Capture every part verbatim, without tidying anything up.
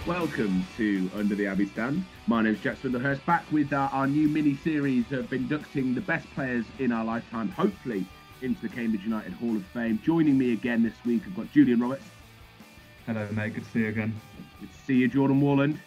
Welcome to Under the Abbey Stand. My name is Jack Swindlehurst, back with our, our new mini-series of inducting the best players in our lifetime, hopefully into the Cambridge United Hall of Fame. Joining me again this week, I've got Julian Roberts. Hello, mate. Good to see you again. Good to see you, Jordan Warland.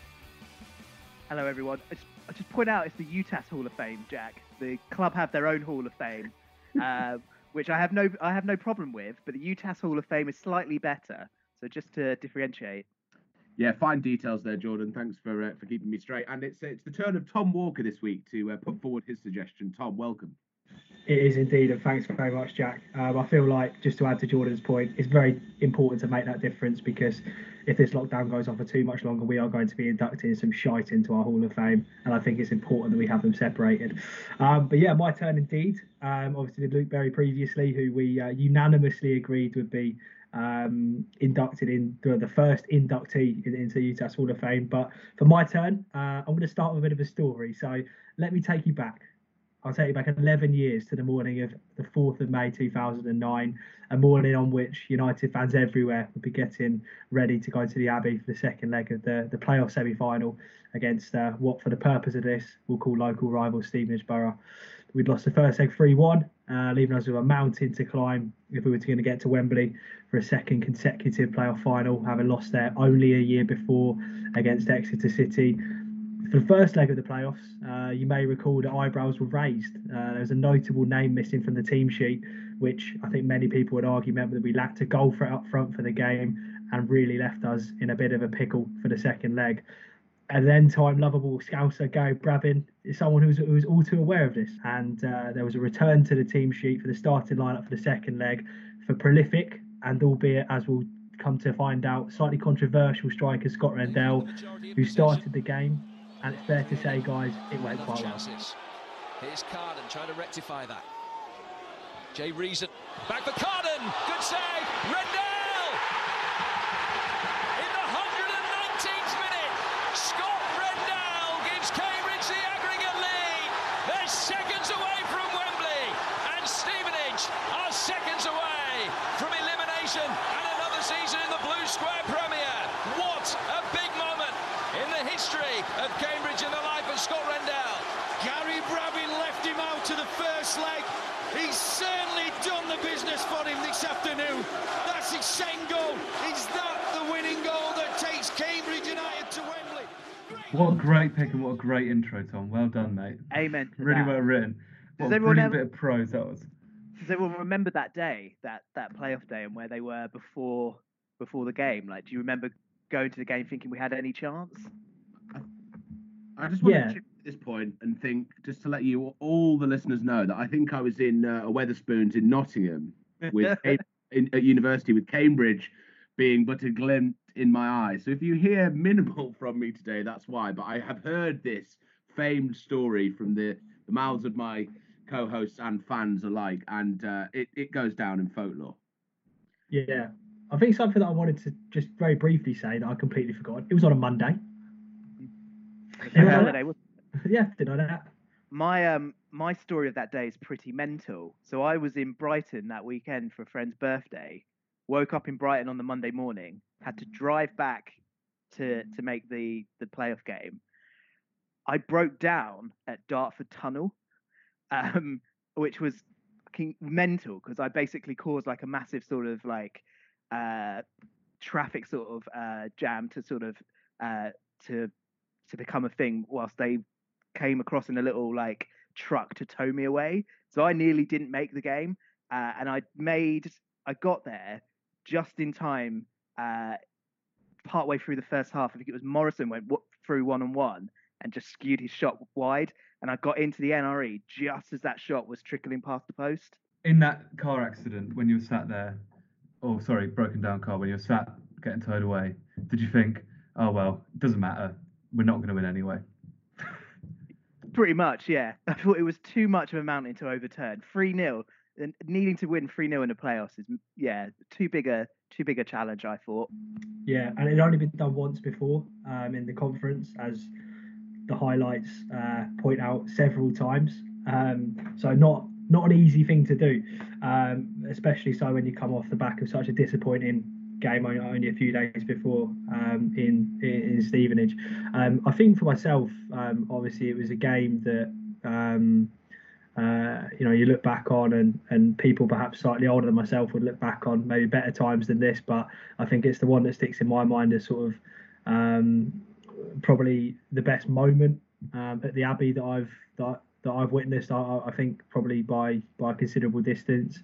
Hello, everyone. I just, I just point out it's the U T A S Hall of Fame, Jack. The club have their own Hall of Fame, uh, which I have no, I have no problem with. But the U T A S Hall of Fame is slightly better. So just to differentiate. Yeah, fine details there, Jordan. Thanks for uh, for keeping me straight. And it's it's the turn of Tom Walker this week to uh, put forward his suggestion. Tom, welcome. It is indeed, and thanks very much, Jack. Um, I feel like, just to add to Jordan's point, it's very important to make that difference, because if this lockdown goes on for too much longer, we are going to be inducting some shite into our Hall of Fame, and I think it's important that we have them separated. Um, but yeah, my turn indeed. Um, obviously, Luke Berry previously, who we uh, unanimously agreed would be um, inducted in the, the first inductee in, into U T A S Hall of Fame. But for my turn, uh, I'm going to start with a bit of a story. So let me take you back. I'll take you back eleven years to the morning of the fourth of May two thousand nine, a morning on which United fans everywhere would be getting ready to go to the Abbey for the second leg of the, the playoff semi-final against uh, what, for the purpose of this, we'll call local rival Stevenage Borough. We'd lost the first leg three one, uh, leaving us with a mountain to climb if we were going to get to Wembley for a second consecutive playoff final, having lost there only a year before against Exeter City. For the first leg of the playoffs, uh, you may recall that eyebrows were raised. Uh, there was a notable name missing from the team sheet, which I think many people would argue meant that we lacked a goal threat up front for the game and really left us in a bit of a pickle for the second leg. And then time lovable Scouser Gary Brabin is someone who was, who was all too aware of this. And uh, there was a return to the team sheet for the starting lineup for the second leg for prolific and, albeit, as we'll come to find out, slightly controversial striker Scott Rendell, who started the game. And it's fair to say, guys, it went quite well. Here's Carden trying to rectify that. Jay Reason, back for Carden, good save, Rendell! In the one hundred nineteenth minute, Scott Rendell gives Cambridge the aggregate lead. They're seconds away from Wembley, and Stevenage are seconds away from elimination and another season in the Blue Square Premier. What a big moment in the history of Cambridge in the life of Scott Rendell. Gary Brabin left him out to the first leg. He's certainly done the business for him this afternoon. That's his second goal. Is that the winning goal that takes Cambridge United to Wembley? What a great pick and what a great intro, Tom. Well done, mate. Amen to Really that. well written. What Does a brilliant ever- bit of prose that was. Does everyone remember that day, that, that playoff day, and where they were before before the game? Like, do you remember going to the game thinking we had any chance? I just want Yeah. to chip at this point and think, just to let you, all the listeners know, that I think I was in uh, a Weatherspoons in Nottingham with in, at university, with Cambridge being but a glint in my eye. So if you hear minimal from me today, that's why. But I have heard this famed story from the, the mouths of my co-hosts and fans alike, and uh, it, it goes down in folklore. Yeah. I think something that I wanted to just very briefly say that I completely forgot. It was on a Monday. It was Yeah. holiday, wasn't it? Yeah, did I know that? My um my story of that day is pretty mental. So I was in Brighton that weekend for a friend's birthday. Woke up in Brighton on the Monday morning. Had to drive back to to make the the playoff game. I broke down at Dartford Tunnel, um, which was fucking mental because I basically caused like a massive sort of like uh traffic sort of uh jam to sort of uh to to become a thing whilst they came across in a little like truck to tow me away. So I nearly didn't make the game, uh, and I made I got there just in time. Uh, partway through the first half, I think it was Morrison went w- through one on one and just skewed his shot wide, and I got into the N R E just as that shot was trickling past the post. In that car accident, when you were sat there, oh, sorry, broken down car, when you were sat getting towed away, did you think, oh, well, it doesn't matter, we're not going to win anyway? Pretty much, yeah. I thought it was too much of a mountain to overturn. three nil, and needing to win three nil in the playoffs is, yeah, too big a too big a challenge, I thought. Yeah, and it'd only been done once before um, in the conference, as the highlights uh, point out several times. Um, so not not an easy thing to do, um, especially so when you come off the back of such a disappointing game only, only a few days before um, in, in in Stevenage. Um, I think for myself, um, obviously it was a game that um, uh, you know you look back on, and and people perhaps slightly older than myself would look back on maybe better times than this. But I think it's the one that sticks in my mind as sort of um, probably the best moment um, at the Abbey that I've that, that I've witnessed. I, I think probably by by a considerable distance.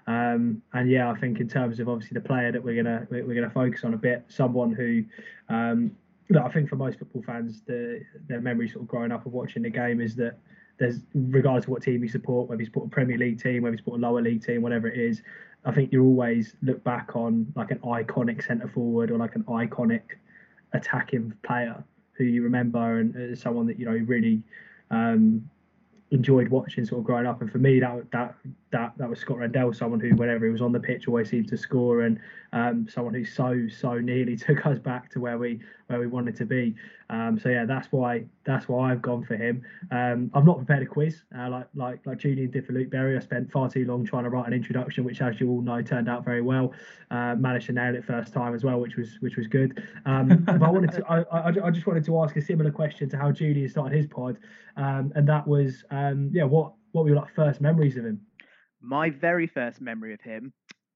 Um, and yeah, I think in terms of obviously the player that we're gonna we're gonna focus on a bit, someone who, um, look, I think for most football fans, the their memory sort of growing up and watching the game is that there's, regardless of what team you support, whether you support a Premier League team, whether you support a lower league team, whatever it is, I think you always look back on like an iconic centre forward or like an iconic attacking player who you remember and as someone that you know really um, enjoyed watching sort of growing up. And for me, that that that that was Scott Rendell, someone who whenever he was on the pitch always seemed to score, and um, someone who so so nearly took us back to where we where we wanted to be. Um, so yeah, that's why that's why I've gone for him. Um, I've not prepared a quiz uh, like like like Julian did for Luke Berry. I spent far too long trying to write an introduction, which, as you all know, turned out very well. Uh, managed to nail it first time as well, which was which was good. Um, but I wanted to I, I, I just wanted to ask a similar question to how Julian started his pod, um, and that was um, yeah what what were your like first memories of him? My very first memory of him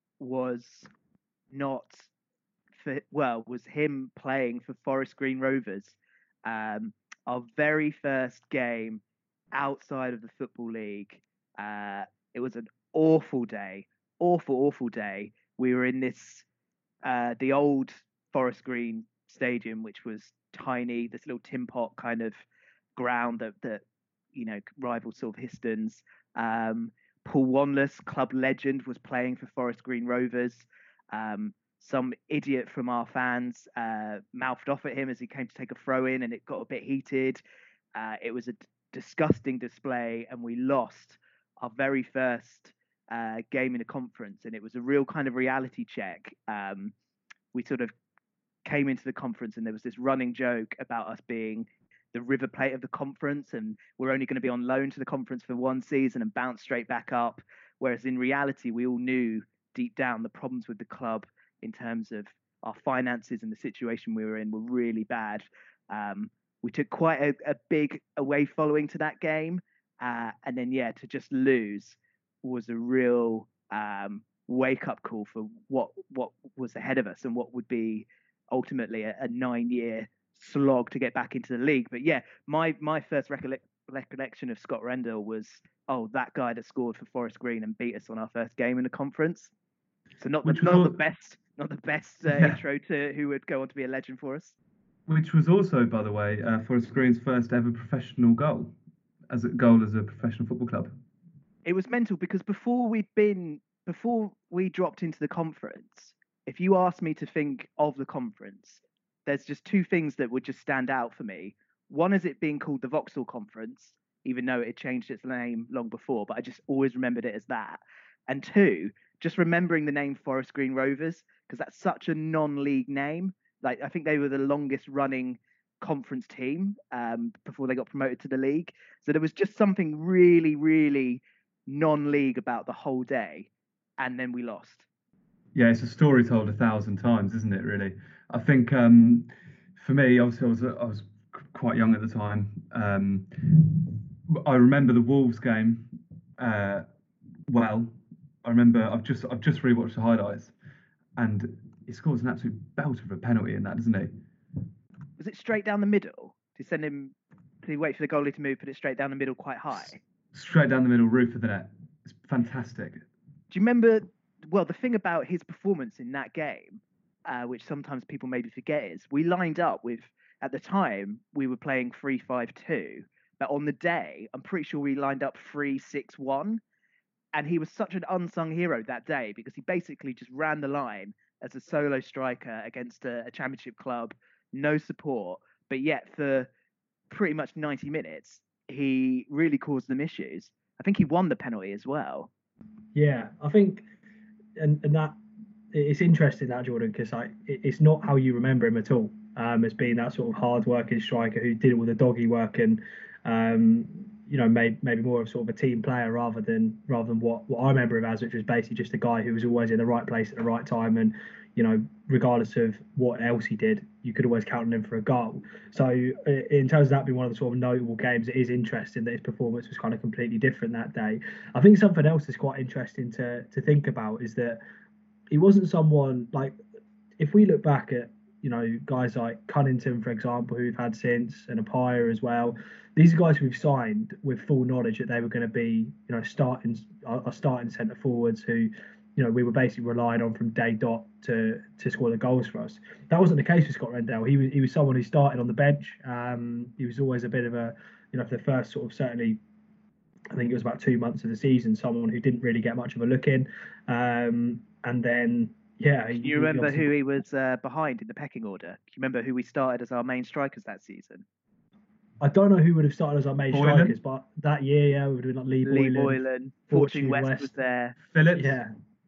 was not for well was him playing for Forest Green Rovers. Um, our very first game outside of the Football League. Uh, it was an awful day, awful, awful day. We were in this, uh, the old Forest Green Stadium, which was tiny, this little tin pot kind of ground that, that you know, rivaled sort of Histons. Um, Paul Wanless, club legend, was playing for Forest Green Rovers. Um, some idiot from our fans uh, mouthed off at him as he came to take a throw in, and it got a bit heated. Uh, it was a d- disgusting display, and we lost our very first uh, game in a conference, and it was a real kind of reality check. Um, we sort of came into the conference, and there was this running joke about us being the River Plate of the conference, and we're only going to be on loan to the conference for one season and bounce straight back up. Whereas in reality, we all knew deep down the problems with the club in terms of our finances and the situation we were in were really bad. Um, we took quite a, a big away following to that game. Uh, and then, yeah, to just lose was a real um, wake-up call for what what was ahead of us and what would be ultimately a, a nine-year slog to get back into the league. But, yeah, my my first recollect, recollection of Scott Rendell was, oh, that guy that scored for Forest Green and beat us on our first game in the conference. So not the, not all... the best, not the best uh, yeah. intro to who would go on to be a legend for us. Which was also, by the way, uh, Forest Green's first ever professional goal, as a goal as a professional football club. It was mental because before we'd been, before we dropped into the conference, if you asked me to think of the conference, there's just two things that would just stand out for me. One is it being called the Vauxhall Conference, even though it had changed its name long before, but I just always remembered it as that. And two, just remembering the name Forest Green Rovers, because that's such a non-league name. Like, I think they were the longest running conference team um, before they got promoted to the league. So there was just something really, really non-league about the whole day. And then we lost. Yeah, it's a story told a thousand times, isn't it, really? I think um, for me, obviously, I was I was quite young at the time. Um, I remember the Wolves game uh, well. I remember I've just I've just rewatched the highlights, and he scores an absolute belter of a penalty in that, doesn't he? Was it straight down the middle? Did he send him? Did he wait for the goalie to move, put it straight down the middle, quite high? Straight down the middle, roof of the net. It's fantastic. Do you remember? Well, the thing about his performance in that game, uh, which sometimes people maybe forget, is we lined up with. At the time, we were playing three five two, but on the day, I'm pretty sure we lined up three six one. And he was such an unsung hero that day because he basically just ran the line as a solo striker against a, a championship club, no support. But yet for pretty much ninety minutes, he really caused them issues. I think he won the penalty as well. Yeah, I think, and, and that it's interesting that, Jordan, because like, it, it's not how you remember him at all, um, as being that sort of hard-working striker who did all the doggy work and um, you know, maybe maybe more of sort of a team player rather than rather than what, what I remember him as, which was basically just a guy who was always in the right place at the right time, and you know, regardless of what else he did, you could always count on him for a goal. So in terms of that being one of the sort of notable games, it is interesting that his performance was kind of completely different that day. I think something else that's quite interesting to to think about is that he wasn't someone like, if we look back at, you know, guys like Cunnington, for example, who we've had since, and Appiah as well. These are guys we've signed with full knowledge that they were going to be, you know, starting our starting centre forwards who, you know, we were basically relying on from day dot to to score the goals for us. That wasn't the case with Scott Rendell. He was he was someone who started on the bench. Um, he was always a bit of a, you know, for the first sort of certainly, I think it was about two months of the season, someone who didn't really get much of a look in, um, and then. Yeah, Do you remember who he was uh, behind in the pecking order? Do you remember who we started as our main strikers that season? I don't know who would have started as our main Boylan? strikers, but that year, yeah, we would have been like Lee, Lee Boylan, Boylan, Fortune West, West was there. Phillips? Yeah.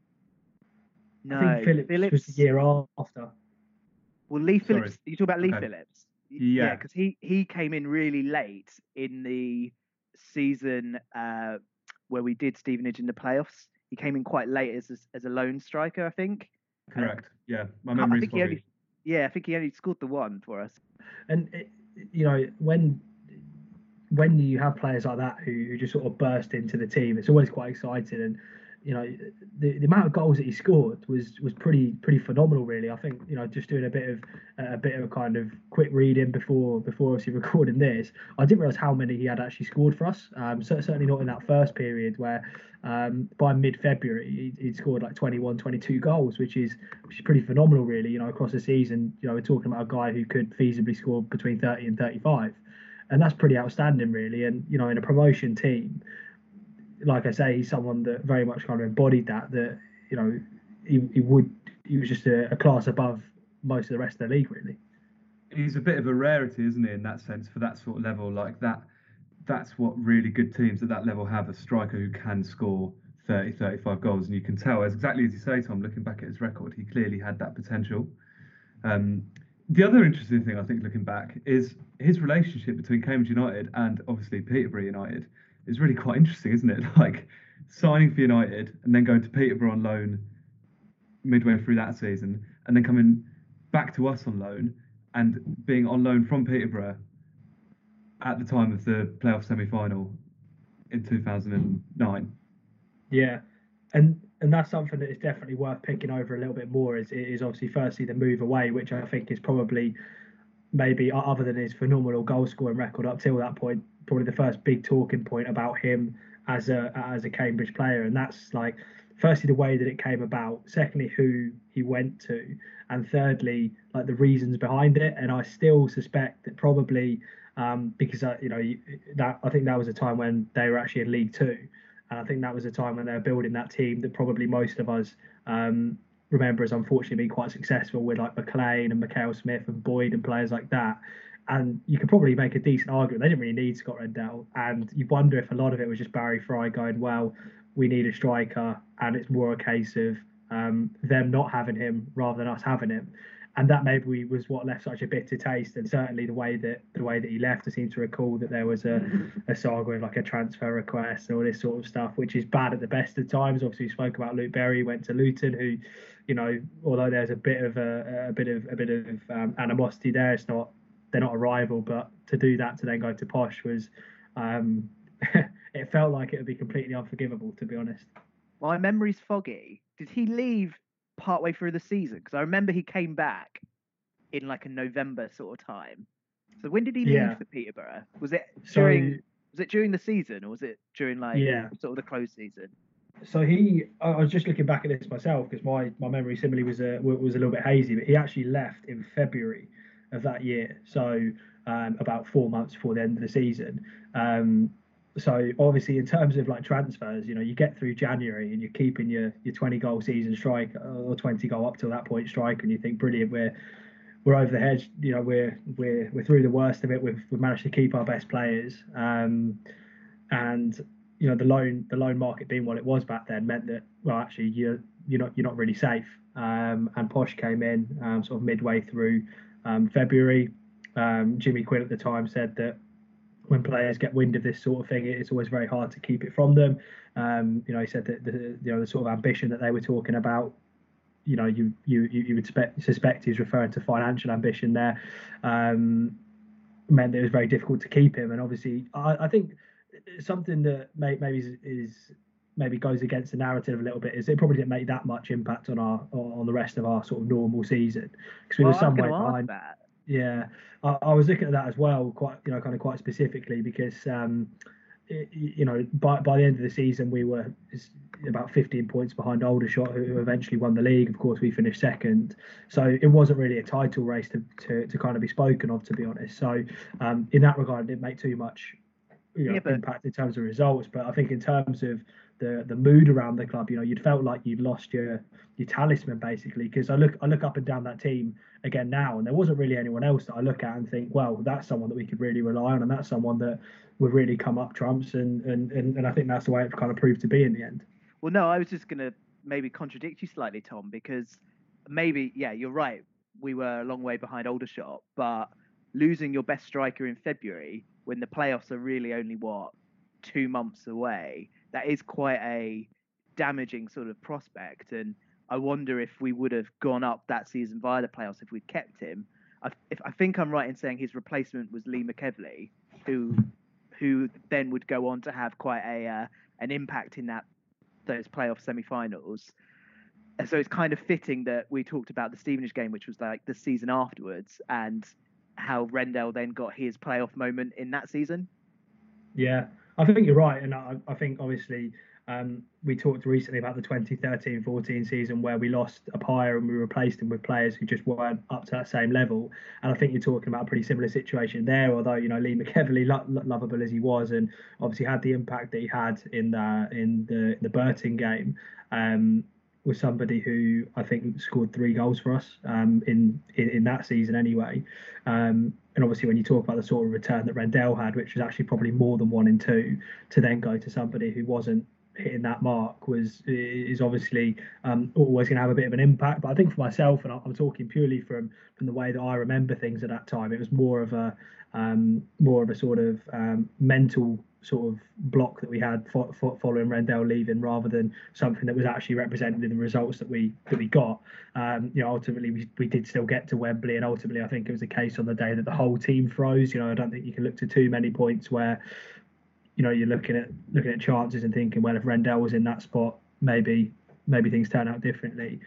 No, I think Phillips, Phillips was the year after. Well, Lee Sorry. Phillips, you talk about Lee Okay. Phillips? Yeah. because he, he came in really late in the season uh, where we did Stevenage in the playoffs. He came in quite late as a, as a lone striker, I think. Correct. Yeah, my I memory's think he foggy. only, yeah, I think he only scored the one for us. And it, you know, when when you have players like that who, who just sort of burst into the team, it's always quite exciting. And you know, the, the amount of goals that he scored was was pretty pretty phenomenal, really. I think, you know, just doing a bit of a bit of a kind of quick reading before before obviously recording this, I didn't realise how many he had actually scored for us. Um, so, certainly not in that first period where um, by mid-February he, he'd scored like twenty-one, twenty-two goals, which is which is pretty phenomenal, really. You know, across the season, you know, we're talking about a guy who could feasibly score between thirty and thirty-five, and that's pretty outstanding, really. And you know, in a promotion team, like I say, he's someone that very much kind of embodied that, that, you know, he, he would, he was just a, a class above most of the rest of the league, really. He's a bit of a rarity, isn't he, in that sense, for that sort of level. Like that, that's what really good teams at that level have, a striker who can score thirty, thirty-five goals. And you can tell, as exactly as you say, Tom, looking back at his record, he clearly had that potential. Um, the other interesting thing, I think, looking back, is his relationship between Cambridge United and obviously Peterborough United is really quite interesting, isn't it? Like signing for United and then going to Peterborough on loan midway through that season, and then coming back to us on loan and being on loan from Peterborough at the time of the playoff semi-final in two thousand nine. Yeah, and and that's something that is definitely worth picking over a little bit more. Is is obviously firstly the move away, which I think is probably maybe, other than his phenomenal goal scoring record up till that point, probably the first big talking point about him as a as a Cambridge player. And that's like, firstly, the way that it came about, secondly, who he went to, and thirdly, like the reasons behind it. And I still suspect that probably um, because uh, you know that I think that was a time when they were actually in League Two, and I think that was a time when they were building that team that probably most of us um, remember as unfortunately being quite successful, with like McLean and Mikhail Smith and Boyd and players like that. And you could probably make a decent argument they didn't really need Scott Rendell, and you wonder if a lot of it was just Barry Fry going, well, we need a striker, and it's more a case of um, them not having him rather than us having him. And that maybe was what left such a bitter taste. And certainly the way that the way that he left, I seem to recall that there was a, a saga of like a transfer request and all this sort of stuff, which is bad at the best of times. Obviously, we spoke about Luke Berry, went to Luton, who, you know, although there's a bit of a, a bit of a bit of um, animosity there, it's not they're not a rival, but to do that to then go to Posh was, um, it felt like it would be completely unforgivable, to be honest. My memory's foggy. Did he leave partway through the season? Because I remember he came back in like a November sort of time. So when did he leave Yeah. for Peterborough? Was it So- during was it during the season, or was it during like Yeah. sort of the close season? So he, I was just looking back at this myself because my, my memory similarly was a was a little bit hazy, but he actually left in February of that year. So um, about four months before the end of the season. Um, so obviously in terms of like transfers, you know, you get through January and you're keeping your your twenty goal season striker, or twenty goal up till that point striker, and you think, brilliant, we're we're over the hedge. You know, we're we're we're through the worst of it. We've we've managed to keep our best players. Um, and you know, the loan the loan market being what it was back then meant that, well, actually you're you're not you're not really safe. Um, and Posh came in um, sort of midway through um, February. Um, Jimmy Quinn at the time said that when players get wind of this sort of thing, it's always very hard to keep it from them. Um, you know, he said that the you know the sort of ambition that they were talking about, you know, you you you would suspect, suspect he was referring to financial ambition there, um, meant that it was very difficult to keep him. And obviously, I, I think something that may, maybe is, is maybe goes against the narrative a little bit is it probably didn't make that much impact on our on the rest of our sort of normal season because we well, were some way I was behind. that. Yeah, I, I was looking at that as well, quite you know, kind of quite specifically because um, it, you know by by the end of the season we were about fifteen points behind Aldershot, who eventually won the league. Of course, we finished second, so it wasn't really a title race to to, to kind of be spoken of, to be honest. So um, in that regard, it didn't make too much you know, Yeah, but- impact in terms of results. But I think in terms of the the mood around the club, you know, you'd felt like you'd lost your your talisman basically. Because I look I look up and down that team again now, and there wasn't really anyone else that I look at and think, well, that's someone that we could really rely on, and that's someone that would really come up trumps. And and and, and I think that's the way it kind of proved to be in the end. Well, no, I was just going to maybe contradict you slightly, Tom, because maybe, yeah, you're right. We were a long way behind Aldershot, but losing your best striker in February when the playoffs are really only, what, two months away, that is quite a damaging sort of prospect. And I wonder if we would have gone up that season via the playoffs if we'd kept him. I, if, I think I'm right in saying his replacement was Lee McKevley, who who then would go on to have quite a uh, an impact in that those playoff semi-finals. And so it's kind of fitting that we talked about the Stevenage game, which was like the season afterwards, and how Rendell then got his playoff moment in that season. Yeah, I think you're right. And I, I think obviously um, we talked recently about the twenty thirteen fourteen season where we lost a Appiah and we replaced him with players who just weren't up to that same level. And I think you're talking about a pretty similar situation there, although, you know, Lee McKevley, lo- lo- lovable as he was, and obviously had the impact that he had in the, in the, in the Burton game, um, was somebody who I think scored three goals for us um, in, in in that season anyway. Um, and obviously when you talk about the sort of return that Rendell had, which was actually probably more than one in two, to then go to somebody who wasn't hitting that mark was is obviously um, always going to have a bit of an impact. But I think for myself, and I'm talking purely from from the way that I remember things at that time, it was more of a um, more of a sort of um, mental sort of block that we had fo- fo- following Rendell leaving, rather than something that was actually represented in the results that we that we got. Um, you know, ultimately we, we did still get to Wembley, and ultimately I think it was a case on the day that the whole team froze. You know, I don't think you can look to too many points where, you know, you're looking at looking at chances and thinking, well, if Rendell was in that spot, maybe maybe things turn out differently.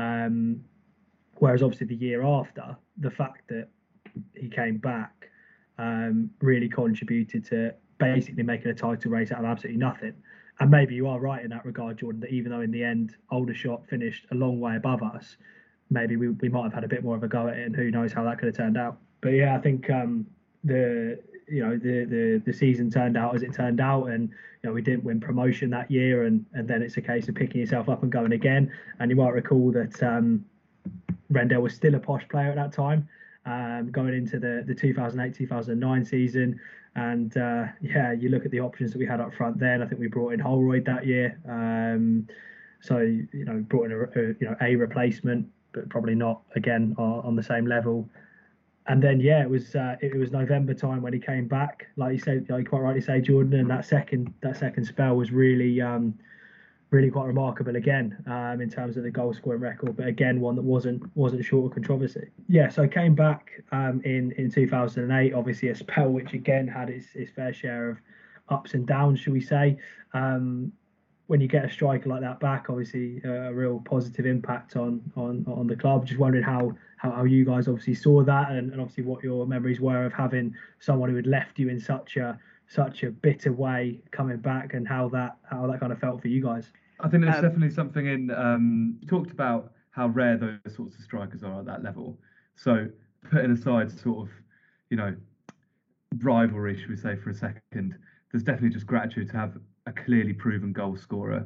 Um, whereas obviously the year after, the fact that he came back um, really contributed to basically making a title race out of absolutely nothing. And maybe you are right in that regard, Jordan, that even though in the end Aldershot finished a long way above us, maybe we, we might have had a bit more of a go at it, and who knows how that could have turned out. But yeah, I think um, the you know the, the the season turned out as it turned out, and you know we didn't win promotion that year, and and then it's a case of picking yourself up and going again. And you might recall that um, Rendell was still a posh player at that time, um, going into the the two thousand eight two thousand nine season. And uh, yeah, you look at the options that we had up front then. I think we brought in Holroyd that year, um, so you know brought in a, a you know a replacement, but probably not again on, on the same level. And then yeah, it was uh, it was November time when he came back, like you said, like you quite rightly say, Jordan. And that second that second spell was really um, really quite remarkable again um, in terms of the goal scoring record, but again one that wasn't wasn't short of controversy. Yeah, so came back um, in in two thousand eight, obviously a spell which again had its, its fair share of ups and downs, should we say. Um, when you get a striker like that back, obviously uh, a real positive impact on on on the club. Just wondering how how, how you guys obviously saw that, and, and obviously what your memories were of having someone who had left you in such a such a bitter way coming back, and how that how that kind of felt for you guys. I think there's Um, definitely something in. Um, you talked about how rare those sorts of strikers are at that level. So putting aside sort of, you know, rivalry, should we say, for a second, there's definitely just gratitude to have a clearly proven goal scorer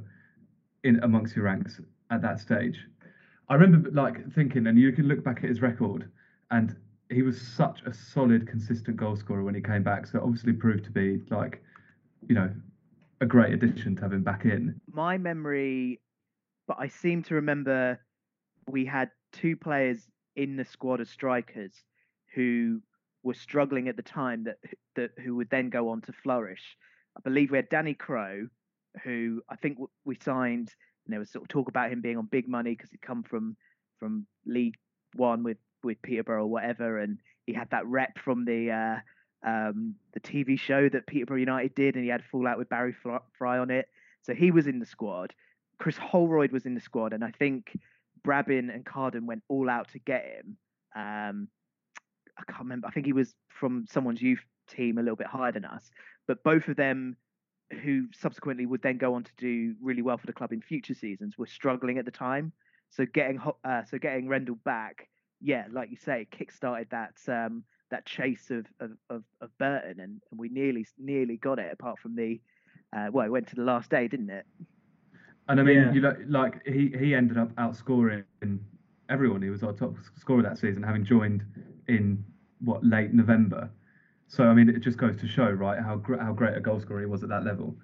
in amongst your ranks at that stage. I remember like thinking, and you can look back at his record, and he was such a solid, consistent goal scorer when he came back. So it obviously proved to be like, you know, a great addition to have him back in. My memory, but I seem to remember we had two players in the squad as strikers who were struggling at the time that that who would then go on to flourish. I believe we had Danny Crowe, who I think we signed. And there was sort of talk about him being on big money because he'd come from from League One with with Peterborough or whatever, and he had that rep from the uh, um, the T V show that Peterborough United did, and he had fallout with Barry Fry on it. So he was in the squad. Chris Holroyd was in the squad, and I think Brabin and Carden went all out to get him. Um, I can't remember. I think he was from someone's youth team a little bit higher than us, but both of them, who subsequently would then go on to do really well for the club in future seasons, were struggling at the time. So getting uh, so getting Rendell back, yeah, like you say, kickstarted that um, that chase of of, of, of Burton, and, and we nearly nearly got it. Apart from the uh, well, it went to the last day, didn't it? And I mean, Yeah. you know, like he he ended up outscoring everyone. He was our top scorer that season, having joined in what late November. So I mean, it just goes to show, right, how gr- how great a goal scorer he was at that level.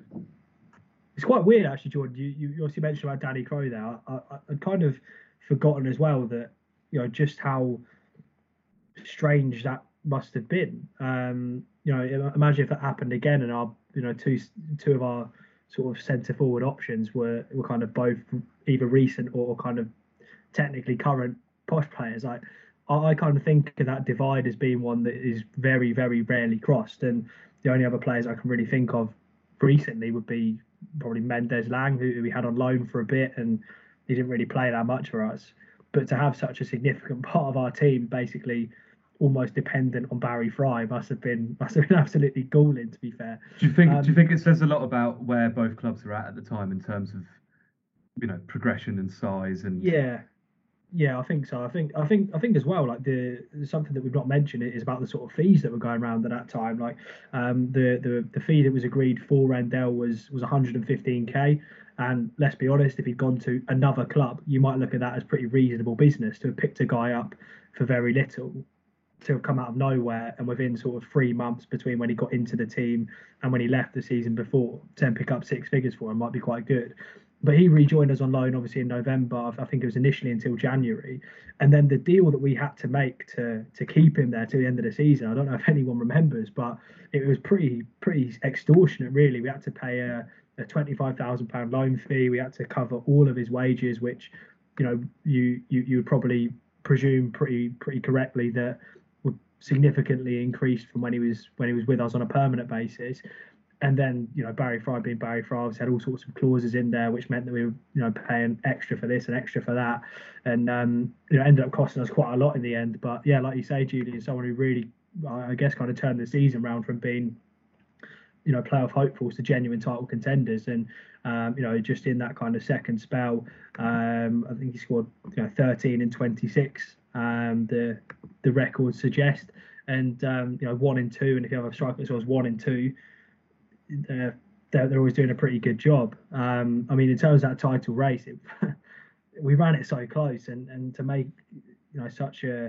It's quite weird, actually, Jordan. You you obviously mentioned about Danny Crowe there. I, I, I'd kind of forgotten as well that, you know, just how strange that must have been. Um, you know, imagine if that happened again, and our, you know, two two of our sort of centre forward options were were kind of both either recent or kind of technically current posh players. Like, I, I kind of think of that divide as being one that is very, very rarely crossed. And the only other players I can really think of recently would be probably Mendes Lang, who we had on loan for a bit, and he didn't really play that much for us. But to have such a significant part of our team basically almost dependent on Barry Fry must have been must have been absolutely galling, to be fair. Do you think Um, do you think it says a lot about where both clubs are at at the time in terms of, you know, progression and size and Yeah, yeah, I think so. I think I think I think as well, like the something that we've not mentioned is about the sort of fees that were going around at that time. Like um, the the the fee that was agreed for Rendell was was one hundred fifteen k, and let's be honest, if he'd gone to another club, you might look at that as pretty reasonable business to have picked a guy up for very little, to have come out of nowhere, and within sort of three months between when he got into the team and when he left the season before, to then pick up six figures for him might be quite good. But he rejoined us on loan, obviously, in November. I think it was initially until January. And then the deal that we had to make to to keep him there till the end of the season, I don't know if anyone remembers, but it was pretty pretty extortionate, really. We had to pay a, a twenty-five thousand pounds loan fee. We had to cover all of his wages, which, you know, you you, you would probably presume pretty pretty correctly that would significantly increase from when he was when he was with us on a permanent basis. And then, you know, Barry Fry being Barry Fry had all sorts of clauses in there, which meant that we were, you know, paying extra for this and extra for that, and um, you know, ended up costing us quite a lot in the end. But yeah, like you say, Julian, someone who really, I guess, kind of turned the season around from being, you know, playoff hopefuls to genuine title contenders. And um, you know, just in that kind of second spell, um, I think he scored, you know, thirteen and twenty-six. Um, the the records suggest, and um, you know, one in two, and if you have a striker that scores one in two. Uh, they're, they're always doing a pretty good job. Um, I mean, in terms of that title race, it, we ran it so close, and, and to make, you know, such a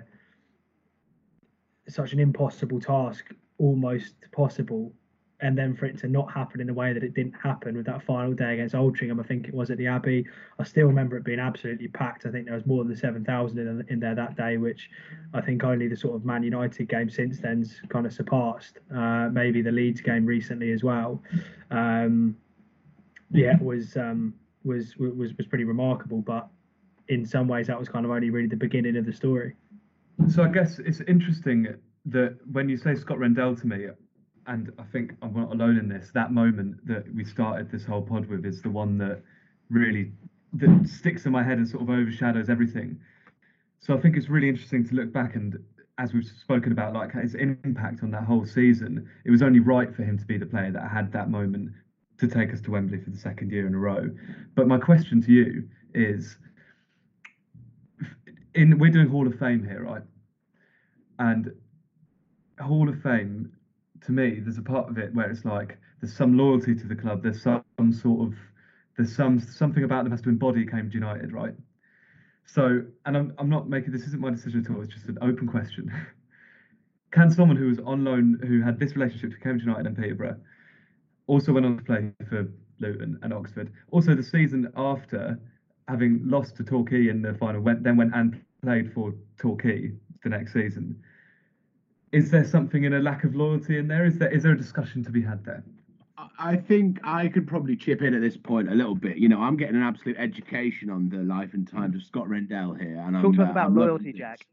such an impossible task almost possible, and then for it to not happen in the way that it didn't happen with that final day against Altrincham, I think it was at the Abbey. I still remember it being absolutely packed. I think there was more than seven thousand in, in there that day, which I think only the sort of Man United game since then's kind of surpassed. Uh, maybe the Leeds game recently as well. Um, yeah, it was, um, was was was pretty remarkable, but in some ways that was kind of only really the beginning of the story. So I guess it's interesting that when you say Scott Rendell to me, and I think I'm not alone in this, that moment that we started this whole pod with is the one that really that sticks in my head and sort of overshadows everything. So I think it's really interesting to look back, and as we've spoken about, like his impact on that whole season, it was only right for him to be the player that had that moment to take us to Wembley for the second year in a row. But my question to you is, in we're doing Hall of Fame here, right? And Hall of Fame, to me, there's a part of it where it's like there's some loyalty to the club. There's some, some sort of there's some something about them has to embody Cambridge United, right? So, and I'm I'm not making this isn't my decision at all. It's just an open question. Can someone who was on loan, who had this relationship to Cambridge United and Peterborough, also went on to play for Luton and Oxford, also the season after, having lost to Torquay in the final, went then went and played for Torquay the next season, Is there something in a lack of loyalty in there? Is there is there a discussion to be had there? I think I could probably chip in at this point a little bit. You know, I'm getting an absolute education on the life and times of Scott Rendell here, and Talk I'm to us uh, about I'm loving loyalty, this. Jack.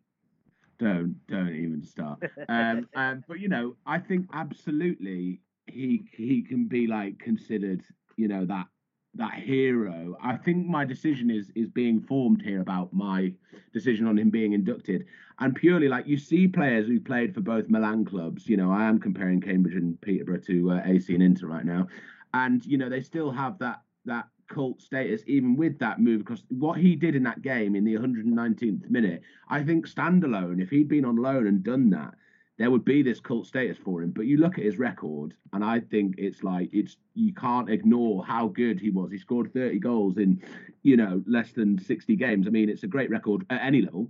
Don't don't even start. Um, um, but you know, I think absolutely he he can be like considered, you know, that that hero. I think my decision is is being formed here about my decision on him being inducted, and purely like you see players who played for both Milan clubs. You know, I am comparing Cambridge and Peterborough to uh, A C and Inter right now, and you know they still have that that cult status even with that move across. What he did in that game in the one hundred nineteenth minute, I think standalone, if he'd been on loan and done that, there would be this cult status for him. But you look at his record, and I think it's like it's you can't ignore how good he was. He scored thirty goals in, you know, less than sixty games. I mean, it's a great record at any level.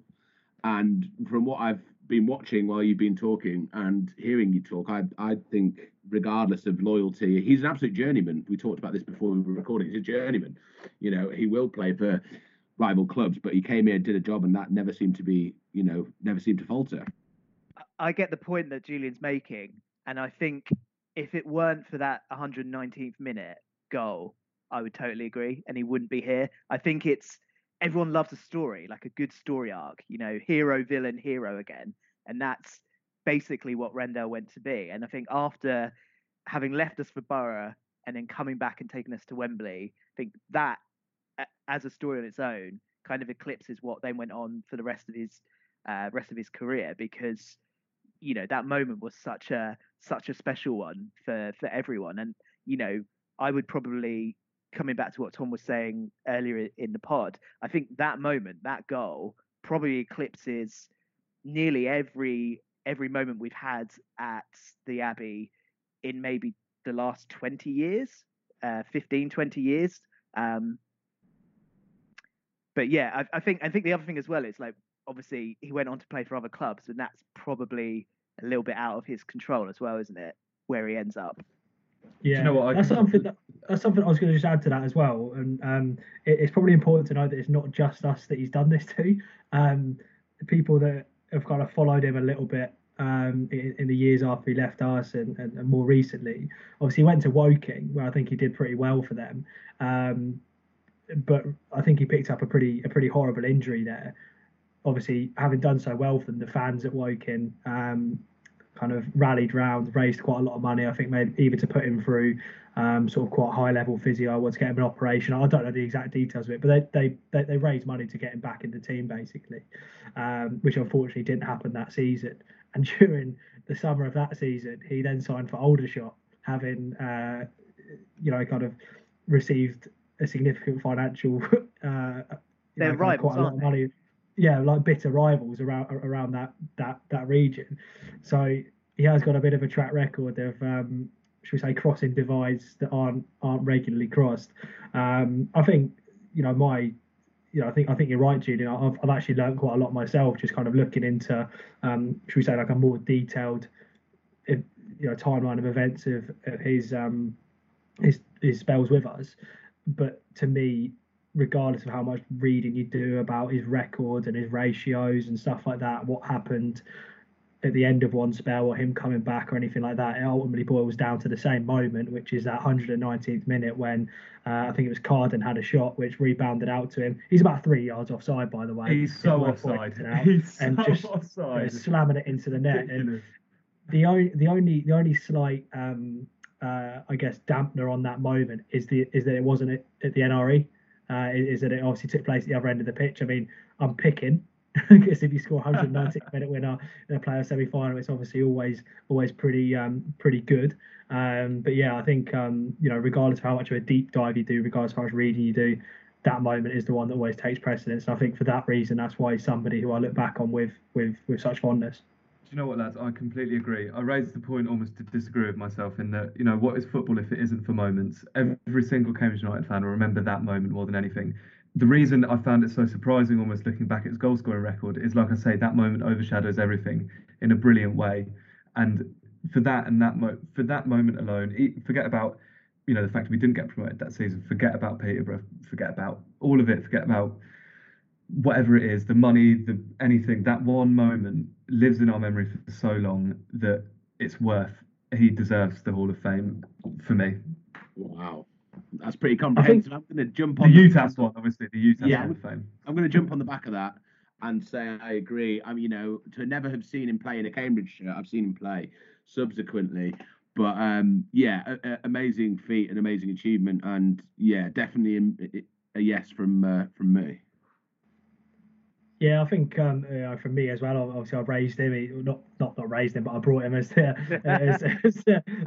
And from what I've been watching while you've been talking and hearing you talk, I I think regardless of loyalty, he's an absolute journeyman. We talked about this before we were recording. He's a journeyman. You know, he will play for rival clubs, but he came here, did a job, and that never seemed to be, you know, never seemed to falter. I get the point that Julian's making, and I think if it weren't for that one hundred nineteenth minute goal, I would totally agree, and he wouldn't be here. I think it's everyone loves a story, like a good story arc, you know, hero, villain, hero again, and that's basically what Rendell went to be. And I think after having left us for Borough and then coming back and taking us to Wembley, I think that as a story on its own kind of eclipses what then went on for the rest of his uh, rest of his career, because you know that moment was such a such a special one for for everyone. And you know I would probably, coming back to what Tom was saying earlier in the pod, I think that moment, that goal, probably eclipses nearly every every moment we've had at the Abbey in maybe the last twenty years, uh, fifteen, twenty years. Um, but yeah, I, I think I think the other thing as well is, like, obviously he went on to play for other clubs, and that's probably a little bit out of his control as well, isn't it? Where he ends up. Yeah, you know what, I that's can- something that, that's something I was going to just add to that as well. And um, it, it's probably important to know that it's not just us that he's done this to. Um, the people that have kind of followed him a little bit um, in, in the years after he left us, and, and, and more recently, obviously he went to Woking, where I think he did pretty well for them. Um, but I think he picked up a pretty a pretty horrible injury there. Obviously, having done so well for them, the fans at Woking um, kind of rallied round, raised quite a lot of money. I think maybe even to put him through um, sort of quite high level physio, or to get him an operation. I don't know the exact details of it, but they they they, they raised money to get him back in the team, basically, um, which unfortunately didn't happen that season. And during the summer of that season, he then signed for Aldershot, having uh, you know kind of received a significant financial uh, you know, They're rivals, quite a lot aren't of they? money. Yeah, like bitter rivals around around that that that region. So he has got a bit of a track record of, um, should we say, crossing divides that aren't aren't regularly crossed. Um, I think you know my, you know, I think I think you're right, Julian. I've I've actually learned quite a lot myself, just kind of looking into, um, should we say, like a more detailed, you know, timeline of events of, of his um his his spells with us. But to me, regardless of how much reading you do about his record and his ratios and stuff like that, what happened at the end of one spell or him coming back or anything like that, it ultimately boils down to the same moment, which is that one hundred nineteenth minute when uh, I think it was Carden had a shot which rebounded out to him. He's about three yards offside, by the way. He's so offside. He's so and just offside. uh, slamming it into the net. And Ridiculous. the only the only the only slight um, uh, I guess dampener on that moment is the is that it wasn't at, at the N R E. Uh, is, is that it obviously took place at the other end of the pitch. I mean, I'm picking because if you score one hundred ninetieth minute winner in a playoff semi-final, it's obviously always always pretty um, pretty good. Um, but yeah, I think um, you know, regardless of how much of a deep dive you do, regardless of how much reading you do, that moment is the one that always takes precedence. And I think for that reason, that's why he's somebody who I look back on with with with such fondness. Do you know what, lads? I completely agree. I raised the point almost to disagree with myself in that, you know, what is football if it isn't for moments? Every single Cambridge United fan will remember that moment more than anything. The reason I found it so surprising, almost looking back at his goal scoring record, is, like I say, that moment overshadows everything in a brilliant way. And for that and that mo- for that moment alone, forget about, you know, the fact that we didn't get promoted that season. Forget about Peterborough. Forget about all of it. Forget about whatever it is, the money, the anything, that one moment lives in our memory for so long that it's worth. He deserves the Hall of Fame for me. Wow, that's pretty comprehensive. I'm going to jump on the the UTAS one, obviously the UTAS Yeah. Hall of Fame. I'm going to jump on the back of that and say I agree. I mean, you know, to never have seen him play in a Cambridge shirt, I've seen him play subsequently. But um, yeah, a, a, amazing feat, an amazing achievement, and yeah, definitely a, a yes from uh, from me. Yeah, I think um, you know, for me as well. Obviously, I raised him. He, not not not raised him, but I brought him as the, as, as,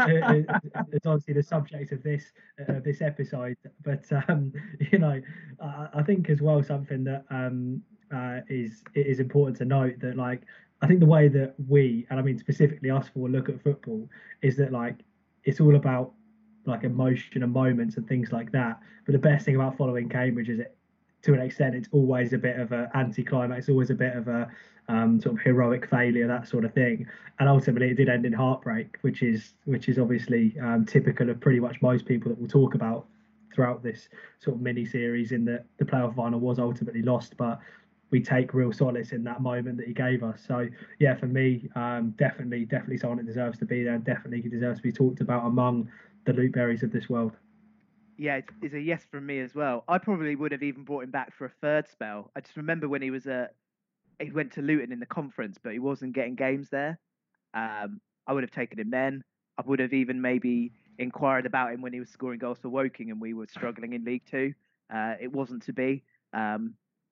as, as obviously the subject of this uh, this episode. But um, you know, I, I think as well something that um, uh, is it is important to note that like I think the way that we, and I mean specifically us four, look at football is that like it's all about like emotion and moments and things like that. But the best thing about following Cambridge is it, to an extent, it's always a bit of an anti-climax, always a bit of a um, sort of heroic failure, that sort of thing. And ultimately, it did end in heartbreak, which is which is obviously um, typical of pretty much most people that we'll talk about throughout this sort of mini series. In that the playoff final was ultimately lost, but we take real solace in that moment that he gave us. So yeah, for me, um, definitely, definitely someone that deserves to be there, and definitely he deserves to be talked about among the Luke Berries of this world. Yeah, it's, it's a yes from me as well. I probably would have even brought him back for a third spell. I just remember when he was a, he went to Luton in the conference, but he wasn't getting games there. Um, I would have taken him then. I would have even maybe inquired about him when he was scoring goals for Woking and we were struggling in League Two. Uh, it wasn't to be. Um,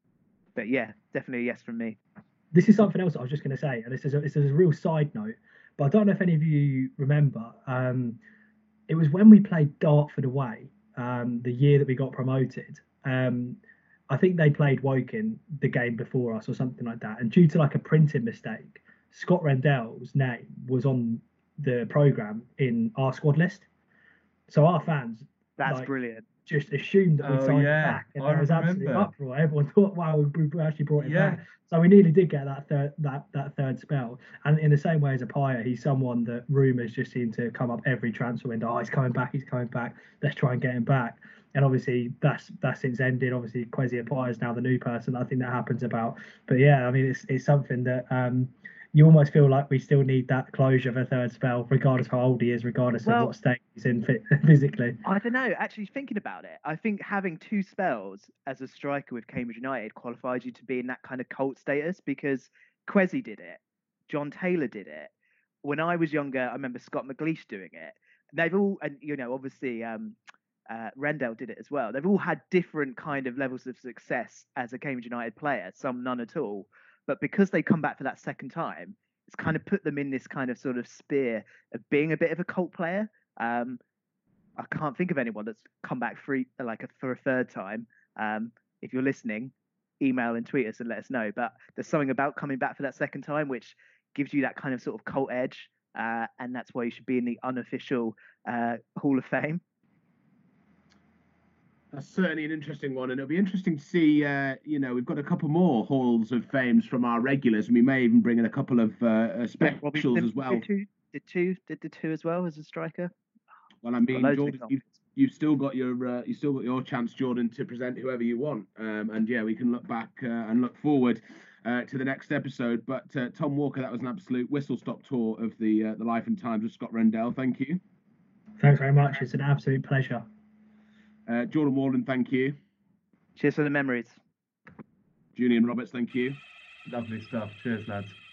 but yeah, definitely a yes from me. This is something else I was just going to say, and this is a, this is a real side note, but I don't know if any of you remember. Um, it was when we played Dartford away, um, the year that we got promoted. Um, I think they played Woking the game before us or something like that, and due to like a printing mistake, Scott Rendell's name was on the programme in our squad list. So our fans, that's like, brilliant, just assumed that we oh, signed yeah. it back, and I there was remember. absolutely uproar. Everyone thought, "Wow, we, we actually brought it Yeah. back." So we nearly did get that third that that third spell. And in the same way as Appiah, he's someone that rumours just seem to come up every transfer window. Oh, he's coming back. He's coming back. Let's try and get him back. And obviously that's that's since ended. Obviously Kwesi Appiah is now the new person. I think that happens about. But yeah, I mean it's it's something that um you almost feel like we still need that closure of a third spell, regardless of how old he is, regardless well, of what state he's in physically. I don't know. Actually, thinking about it, I think having two spells as a striker with Cambridge United qualifies you to be in that kind of cult status because Kwesi did it, John Taylor did it. When I was younger, I remember Scott McLeish doing it. They've all, and you know, obviously um, uh, Rendell did it as well. They've all had different kind of levels of success as a Cambridge United player, some none at all. But because they come back for that second time, it's kind of put them in this kind of sort of sphere of being a bit of a cult player. Um, I can't think of anyone that's come back free like a, for a third time. Um, if you're listening, email and tweet us and let us know. But there's something about coming back for that second time which gives you that kind of sort of cult edge, uh, and that's why you should be in the unofficial uh, Hall of Fame. That's certainly an interesting one, and it'll be interesting to see. Uh, you know, we've got a couple more halls of fames from our regulars, and we may even bring in a couple of uh, specials as well. Did two, did two, did the two as well as a striker? Well, I mean, Jordan, you've, you've still got your uh, you still got your chance, Jordan, to present whoever you want, um, and yeah, we can look back uh, and look forward uh, to the next episode. But uh, Tom Walker, that was an absolute whistle-stop tour of the uh, the life and times of Scott Rendell. Thank you. Thanks very much. It's an absolute pleasure. Uh, Jordan Walden, thank you. Cheers for the memories. Julian Roberts, thank you. Lovely stuff. Cheers, lads.